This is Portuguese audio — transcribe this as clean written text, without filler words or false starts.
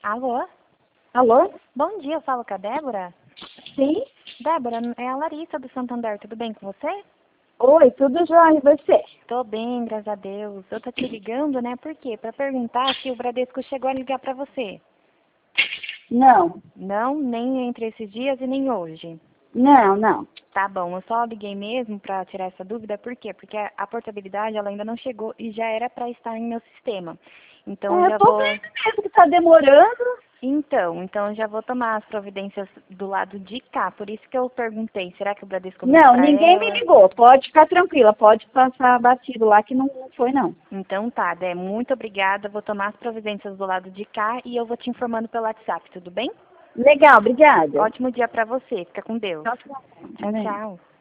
Alô? Alô? Bom dia, eu falo com a Débora. Sim? Débora, é a Larissa do Santander, tudo bem com você? Oi, tudo jóia, e você? Tô bem, graças a Deus. Eu tô te ligando, né? Por quê? Pra perguntar se o Bradesco chegou a ligar pra você. Não, Não, nem entre esses dias e nem hoje. não. Tá bom, eu só liguei mesmo pra tirar essa dúvida, por quê? Porque a portabilidade ela ainda não chegou e já era pra estar em meu sistema. Então Eu já tô vou. vendo mesmo que tá demorando. Então já vou tomar as providências do lado de cá. Por isso que eu perguntei, será que o Bradesco ligou Não, pra ninguém me ela? ligou. Pode ficar tranquila, pode passar batido lá que não foi, não. Então tá, Dé, muito obrigada. Vou tomar as providências do lado de cá e eu vou te informando pelo WhatsApp, tudo bem? Legal, obrigada. Ótimo dia pra você. Fica com Deus. Tchau, tchau. Tchau, Amém. tchau.